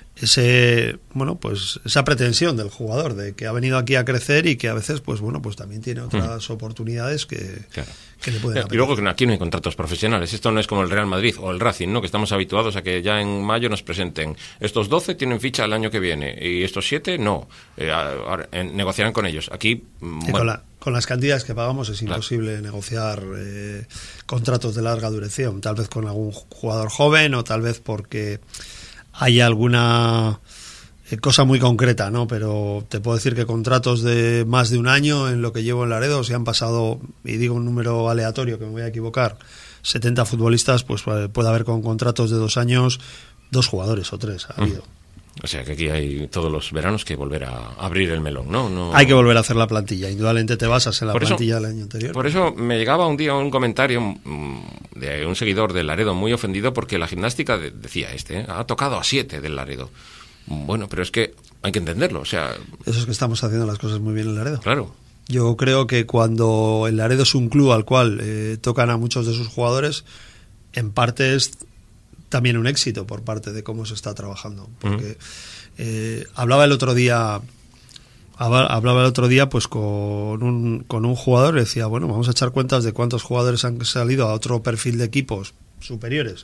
ese, bueno, pues esa pretensión del jugador de que ha venido aquí a crecer y que a veces, pues bueno, pues también tiene otras mm. oportunidades que, claro. que le pueden apetecer. Y luego que aquí no hay contratos profesionales. Esto no es como el Real Madrid o el Racing, ¿no? Que estamos habituados a que ya en mayo nos presenten estos doce tienen ficha el año que viene y estos siete no. Eh, ahora, en, negociarán con ellos. Aquí, bueno. con, la, con las cantidades que pagamos es imposible claro. negociar eh, contratos de larga duración. Tal vez con algún jugador joven o tal vez porque hay alguna eh, cosa muy concreta, ¿no? Pero te puedo decir que contratos de más de un año en lo que llevo en Laredo se han pasado, y digo un número aleatorio que me voy a equivocar, setenta futbolistas, pues puede haber con contratos de dos años dos jugadores o tres ha habido. O sea que aquí hay todos los veranos que volver a abrir el melón, ¿no? no... Hay que volver a hacer la plantilla, indudablemente te basas en la por plantilla eso, del año anterior. Por eso me llegaba un día un comentario de un seguidor del Laredo muy ofendido porque la gimnástica, de, decía este, ¿eh? ha tocado a siete del Laredo. Bueno, pero es que hay que entenderlo, o sea... Eso es que estamos haciendo las cosas muy bien en Laredo. Claro. Yo creo que cuando el Laredo es un club al cual eh, tocan a muchos de sus jugadores, en parte es también un éxito por parte de cómo se está trabajando, porque... Uh-huh. Eh, hablaba el otro día hablaba el otro día pues con un, con un jugador y decía, bueno, vamos a echar cuentas de cuántos jugadores han salido a otro perfil de equipos superiores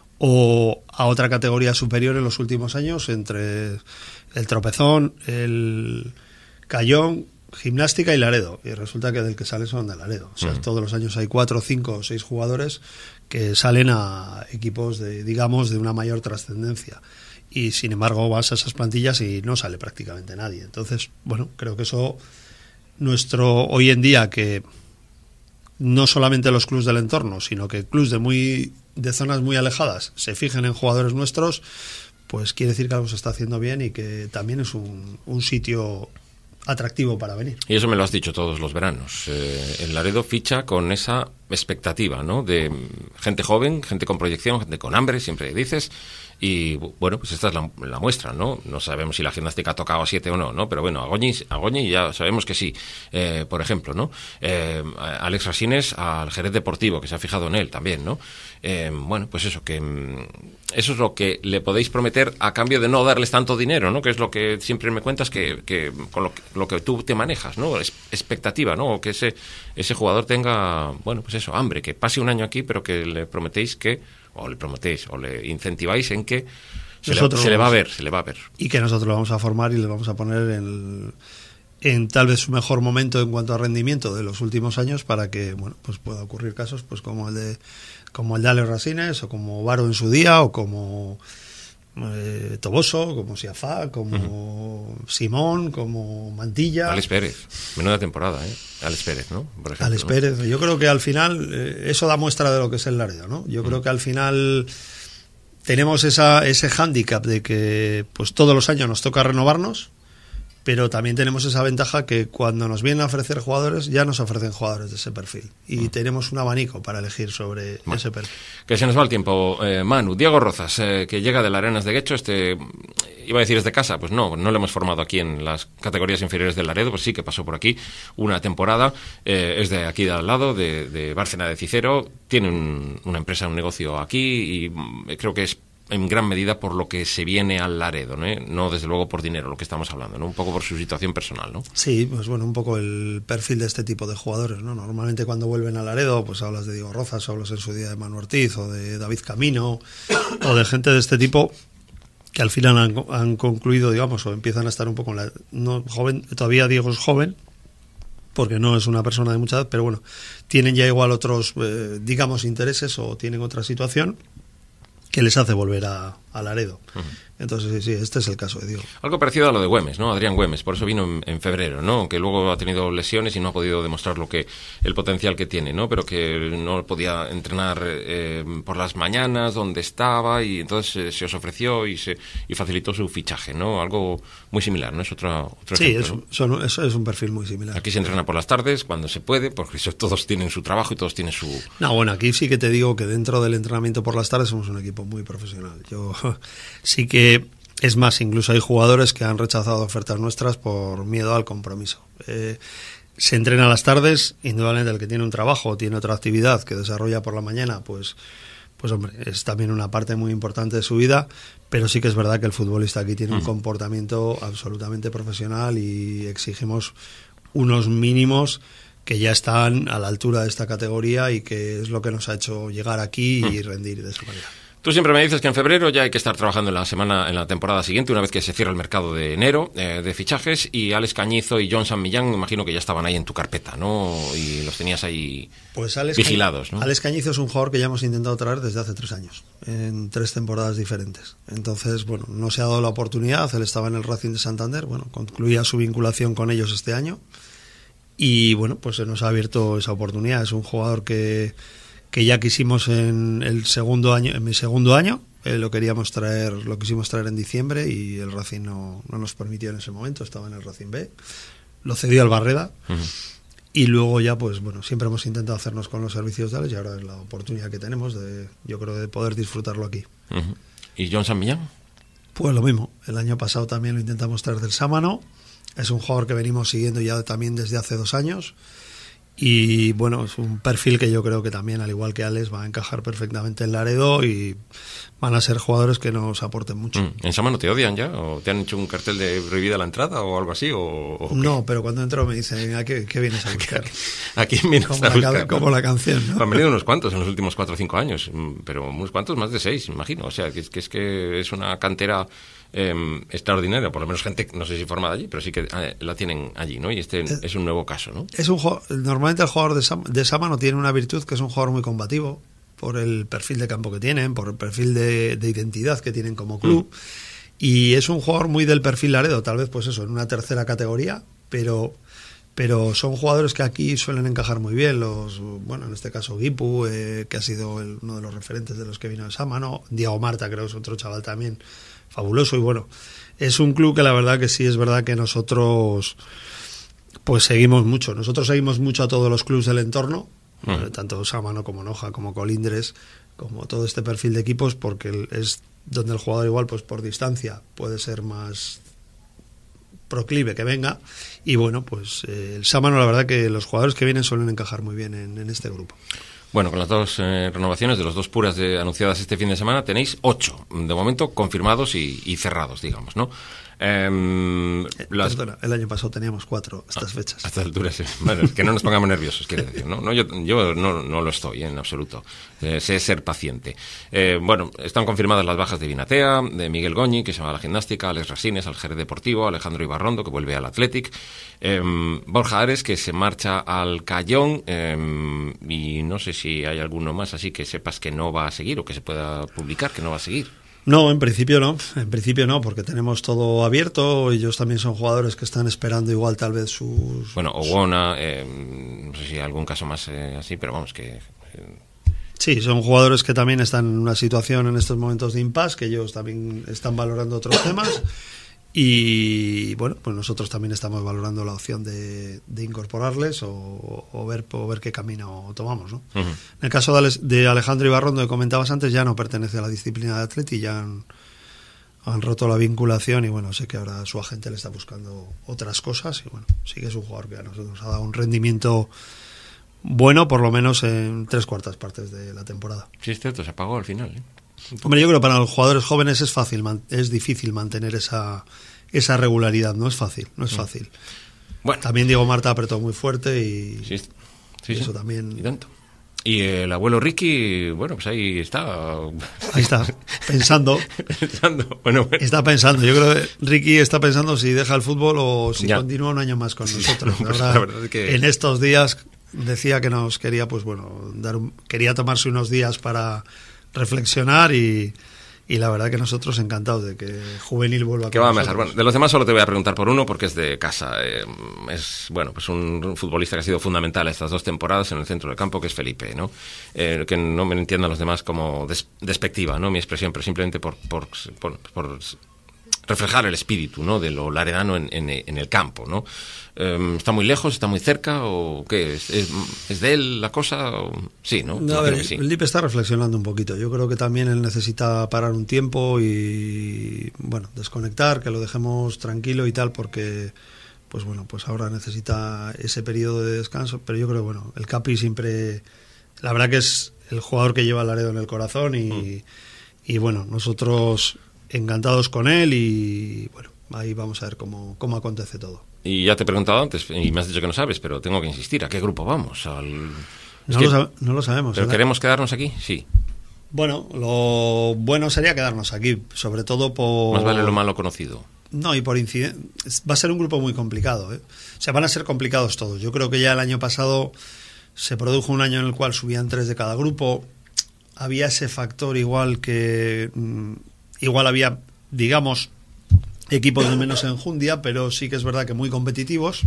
o a otra categoría superior en los últimos años, entre el Tropezón, el Cayón, Gimnástica y Laredo, y resulta que del que sale son de Laredo. O sea, uh-huh. todos los años hay cuatro, cinco o seis jugadores que salen a equipos de, digamos, de una mayor trascendencia. Y sin embargo vas a esas plantillas y no sale prácticamente nadie. Entonces, bueno, creo que eso, nuestro hoy en día, que no solamente los clubs del entorno, sino que clubs de muy de zonas muy alejadas se fijen en jugadores nuestros, pues quiere decir que algo se está haciendo bien y que también es un, un sitio atractivo para venir. Y eso me lo has dicho todos los veranos. Eh, el Laredo ficha con esa expectativa, ¿no? De gente joven, gente con proyección, gente con hambre, siempre dices. Y bueno, pues esta es la, la muestra, ¿no? No sabemos si la gimnástica ha tocado a siete o no, ¿no? Pero bueno, Agoñi, Agoñi ya sabemos que sí. Eh, por ejemplo, ¿no? Eh, Alex Rasines al Jerez Deportivo, que se ha fijado en él también, ¿no? Eh, bueno, pues eso, que eso es lo que le podéis prometer a cambio de no darles tanto dinero, ¿no? Que es lo que siempre me cuentas que, que con lo que, lo que tú te manejas, ¿no? Es, expectativa, ¿no? O que ese, ese jugador tenga, bueno, pues eso, hambre, que pase un año aquí, pero que le prometéis que o le prometéis o le incentiváis en que se, le, se le va a ver, se le va a ver. Y que nosotros lo vamos a formar y le vamos a poner en, en tal vez su mejor momento en cuanto a rendimiento de los últimos años para que, bueno, pues pueda ocurrir casos pues como el de como el de Alex Rasines o como Varo en su día o como eh, Toboso, como Siafá, como uh-huh. Simón, como Mantilla. Alex Pérez, menuda temporada, ¿eh? Alex Pérez, ¿no? Por ejemplo, Alex ¿no? Pérez, yo creo que al final eh, eso da muestra de lo que es el Laredo, ¿no? Yo uh-huh. creo que al final tenemos esa, ese hándicap de que pues todos los años nos toca renovarnos, pero también tenemos esa ventaja que cuando nos vienen a ofrecer jugadores, ya nos ofrecen jugadores de ese perfil. Y uh-huh. tenemos un abanico para elegir sobre bueno, ese perfil. Que se nos va el tiempo. Eh, Manu, Diego Rozas, eh, que llega de las Arenas de Guecho, este, iba a decir es de casa, pues no, no lo hemos formado aquí en las categorías inferiores del Laredo, pues sí que pasó por aquí una temporada, eh, es de aquí de al lado, de, de Bárcena de Cicero, tiene un, una empresa, un negocio aquí y creo que es en gran medida por lo que se viene al Laredo, ¿no? No desde luego por dinero, lo que estamos hablando, ¿no? Un poco por su situación personal, ¿no? Sí, pues bueno, un poco el perfil de este tipo de jugadores, ¿no? Normalmente cuando vuelven al Laredo, pues hablas de Diego Rozas, hablas en su día de Manu Ortiz o de David Camino o de gente de este tipo que al final han, han concluido, digamos, o empiezan a estar un poco en la, no joven, todavía Diego es joven, porque no es una persona de mucha edad, pero bueno, tienen ya igual otros, eh, digamos, intereses o tienen otra situación que les hace volver a, a Laredo. Uh-huh. Entonces, sí, sí, este es el caso de Diego. Algo parecido a lo de Güemes, ¿no? Adrián Güemes, por eso vino en, en febrero, ¿no? Que luego ha tenido lesiones y no ha podido demostrar lo que el potencial que tiene, ¿no? Pero que no podía entrenar eh, por las mañanas donde estaba y entonces eh, se os ofreció y se y facilitó su fichaje, ¿no? Algo muy similar, ¿no? Es otro, otro sí, ejemplo, es, ¿no? son, es, es un perfil muy similar. Aquí se entrena por las tardes cuando se puede, porque eso, todos tienen su trabajo y todos tienen su... No, bueno, aquí sí que te digo que dentro del entrenamiento por las tardes somos un equipo muy profesional. Yo sí que... Es más, incluso hay jugadores que han rechazado ofertas nuestras por miedo al compromiso. Eh, se entrena a las tardes, indudablemente el que tiene un trabajo o tiene otra actividad que desarrolla por la mañana, pues, pues hombre, es también una parte muy importante de su vida, pero sí que es verdad que el futbolista aquí tiene un mm. comportamiento absolutamente profesional y exigimos unos mínimos que ya están a la altura de esta categoría y que es lo que nos ha hecho llegar aquí y rendir de esa manera. Tú siempre me dices que en febrero ya hay que estar trabajando en la semana, en la temporada siguiente, una vez que se cierra el mercado de enero eh, de fichajes, y Alex Cañizo y John San Millán, me imagino que ya estaban ahí en tu carpeta, ¿no? Y los tenías ahí pues Alex vigilados, Cañizo, ¿no? Alex Cañizo es un jugador que ya hemos intentado traer desde hace tres años, en tres temporadas diferentes. Entonces, bueno, no se ha dado la oportunidad, él estaba en el Racing de Santander, bueno, concluía su vinculación con ellos este año, y bueno, pues se nos ha abierto esa oportunidad. Es un jugador que, que ya quisimos en el segundo año, en mi segundo año. Eh, lo queríamos traer, lo quisimos traer en diciembre y el Racing no, no nos permitió en ese momento, estaba en el Racing B, lo cedió al Barreda. Uh-huh. Y luego ya, pues bueno, siempre hemos intentado hacernos con los servicios de Alex y ahora es la oportunidad que tenemos de, yo creo, de poder disfrutarlo aquí. Uh-huh. ¿Y John San Millán? Pues lo mismo, el año pasado también lo intentamos traer del Sámano, es un jugador que venimos siguiendo ya también desde hace dos años. Y bueno, es un perfil que yo creo que también, al igual que Alex, va a encajar perfectamente en Laredo y van a ser jugadores que nos aporten mucho. Mm. ¿En Sama no te odian ya? ¿O te han hecho un cartel de prohibida la entrada o algo así? ¿O, o no, pero cuando entro me dicen, ¿a qué, qué vienes a buscar? ¿A quién vienes como a la, buscar? Como la canción, ¿no? Han venido unos cuantos en los últimos cuatro o cinco años, pero unos cuantos, más de seis, imagino. O sea, que es que es, que es una cantera eh, extraordinaria, por lo menos gente, no sé si formada allí, pero sí que eh, la tienen allí, ¿no? Y este es, es un nuevo caso, ¿no? Es un Normalmente el jugador de Sama, de Sama no tiene una virtud, que es un jugador muy combativo, por el perfil de campo que tienen, por el perfil de, de identidad que tienen como club, mm. y es un jugador muy del perfil Laredo, tal vez pues eso, en una tercera categoría, pero pero son jugadores que aquí suelen encajar muy bien, los bueno, en este caso Guipu, eh, que ha sido el, uno de los referentes de los que vino de Sama, ¿no? Diego Marta, creo que es otro chaval también fabuloso, y bueno, es un club que la verdad que sí es verdad que nosotros pues seguimos mucho, nosotros seguimos mucho a todos los clubes del entorno, uh-huh. tanto Sámano como Noja, como Colindres, como todo este perfil de equipos, porque es donde el jugador igual pues por distancia puede ser más proclive que venga, y bueno, pues eh, el Sámano, la verdad que los jugadores que vienen suelen encajar muy bien en, en este grupo. Bueno, con las dos eh, renovaciones de los dos puras de, anunciadas este fin de semana, tenéis ocho, de momento confirmados y, y cerrados, digamos, ¿no? Eh, las... Perdona, el año pasado teníamos cuatro, estas ah, fechas. A estas alturas, sí. Bueno, que no nos pongamos nerviosos, quiere decir, ¿no? no yo yo no, no lo estoy, en absoluto. Eh, sé ser paciente. Eh, bueno, están confirmadas las bajas de Vinatea, de Miguel Goñi, que se va a la gimnástica, Alex Rasines, al Jerez Deportivo, Alejandro Ibarrondo, que vuelve al Athletic, eh, Borja Ares, que se marcha al Cayón, eh, y no sé si hay alguno más así que sepas que no va a seguir o que se pueda publicar que no va a seguir. No, en principio no, en principio no, porque tenemos todo abierto, ellos también son jugadores que están esperando igual tal vez sus... Bueno, Owona, eh, no sé si hay algún caso más eh, así, pero vamos que... Eh... Sí, son jugadores que también están en una situación en estos momentos de impasse, que ellos también están valorando otros temas, y bueno, pues nosotros también estamos valorando la opción de, de incorporarles o, o, ver, o ver qué camino tomamos, ¿no? Uh-huh. En el caso de, de Alejandro Ibarrondo, que comentabas antes, ya no pertenece a la disciplina de Atleti, ya han, han roto la vinculación y bueno, sé que ahora su agente le está buscando otras cosas y bueno, sí que es un jugador que a nosotros nos ha dado un rendimiento bueno, por lo menos en tres cuartas partes de la temporada. Sí, es cierto, se apagó al final, ¿eh? Hombre, yo creo que para los jugadores jóvenes es fácil, es difícil mantener esa, esa regularidad, no es fácil, no es fácil. Bueno. También Diego Marta apretó muy fuerte y, sí, sí, y sí. eso también. Y tanto. Y el abuelo Ricky, bueno, pues ahí está. Ahí está, pensando. pensando. Bueno, bueno. Está pensando. Yo creo que Ricky está pensando si deja el fútbol o si ya. continúa un año más con nosotros. No, pues Ahora, la verdad es que... en estos días decía que nos quería, pues bueno, dar un, quería tomarse unos días para reflexionar y, y la verdad que nosotros encantados de que Juvenil vuelva. Que va a mejorar. Bueno, de los demás solo te voy a preguntar por uno porque es de casa. Eh, es, bueno, pues un futbolista que ha sido fundamental estas dos temporadas en el centro del campo, que es Felipe, ¿no? Eh, que no me entiendan los demás como des, despectiva, ¿no? Mi expresión, pero simplemente por, por, por, por reflejar el espíritu, ¿no? De lo laredano en, en, en el campo, ¿no? Eh, ¿Está muy lejos? ¿Está muy cerca? ¿O qué? ¿Es, es, es de él la cosa? O... Sí, ¿no? no a ver, sí. El Lipe está reflexionando un poquito. Yo creo que también él necesita parar un tiempo y, bueno, desconectar, que lo dejemos tranquilo y tal, porque, pues bueno, pues ahora necesita ese periodo de descanso. Pero yo creo, bueno, el Capi siempre, la verdad que es el jugador que lleva el Laredo en el corazón y, mm. y bueno, nosotros encantados con él y, bueno, ahí vamos a ver cómo, cómo acontece todo. Y ya te he preguntado antes, y me has dicho que no sabes, pero tengo que insistir. ¿A qué grupo vamos? Al... No, que... lo sab- no lo sabemos. ¿Pero ¿verdad? queremos quedarnos aquí? Sí. Bueno, lo bueno sería quedarnos aquí, sobre todo por... Más vale lo malo conocido. No, y por incidente. Va a ser un grupo muy complicado, ¿eh? O sea, van a ser complicados todos. Yo creo que ya el año pasado se produjo un año en el cual subían tres de cada grupo. Había ese factor igual que... Mmm, igual había, digamos... equipos de menos enjundia, pero sí que es verdad que muy competitivos.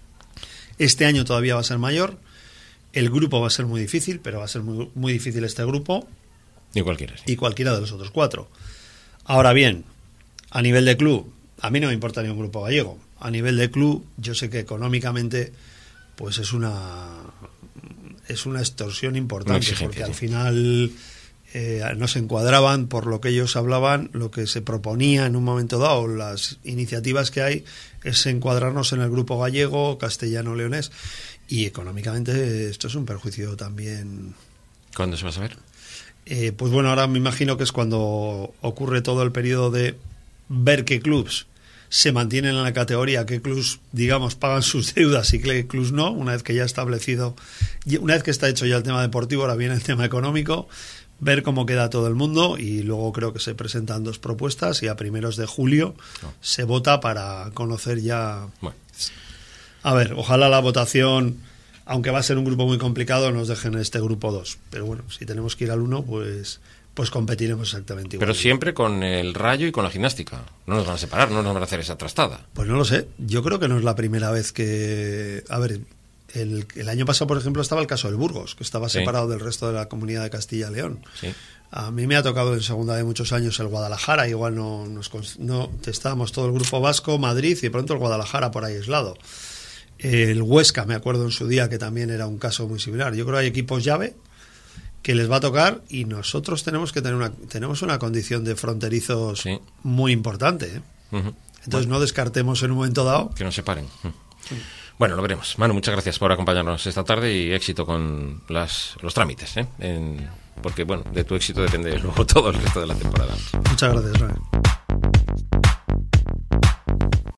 Este año todavía va a ser mayor. El grupo va a ser muy difícil, pero va a ser muy, muy difícil este grupo. Y cualquiera. Sí. Y cualquiera de los otros cuatro. Ahora bien, a nivel de club, a mí no me importa ni un grupo gallego. A nivel de club, yo sé que económicamente, pues es una es una extorsión importante, porque al final... Eh, no se encuadraban por lo que ellos hablaban, lo que se proponía en un momento dado, las iniciativas que hay es encuadrarnos en el grupo gallego, castellano-leonés, y económicamente esto es un perjuicio también. ¿Cuándo se va a saber? Eh, pues bueno, ahora me imagino que es cuando ocurre todo el periodo de ver qué clubs se mantienen en la categoría, qué clubs, digamos, pagan sus deudas y qué clubs no, una vez que ya establecido, una vez que está hecho ya el tema deportivo, ahora viene el tema económico, ver cómo queda todo el mundo y luego creo que se presentan dos propuestas y a primeros de julio no. se vota para conocer ya... Bueno. A ver, ojalá la votación, aunque va a ser un grupo muy complicado, nos dejen este grupo dos. Pero bueno, si tenemos que ir al uno, pues pues competiremos exactamente igual. Pero siempre con el Rayo y con la Gimnástica. No nos van a separar, no nos van a hacer esa trastada. Pues no lo sé. Yo creo que no es la primera vez que... A ver... El, el año pasado, por ejemplo, estaba el caso del Burgos, que estaba sí. separado del resto de la comunidad de Castilla y León. Sí. A mí me ha tocado en segunda de muchos años el Guadalajara, igual no, nos, no estábamos todo el grupo vasco, Madrid y de pronto el Guadalajara por ahí aislado. El Huesca, me acuerdo en su día que también era un caso muy similar. Yo creo que hay equipos llave que les va a tocar y nosotros tenemos que tener una tenemos una condición de fronterizos sí. muy importante, ¿eh? Uh-huh. Entonces bueno. no descartemos en un momento dado que nos separen. Uh-huh. Sí. Bueno, lo veremos. Manu, muchas gracias por acompañarnos esta tarde y éxito con las, los trámites, ¿eh? En, porque, bueno, de tu éxito depende luego todo el resto de la temporada. Muchas gracias, Ray.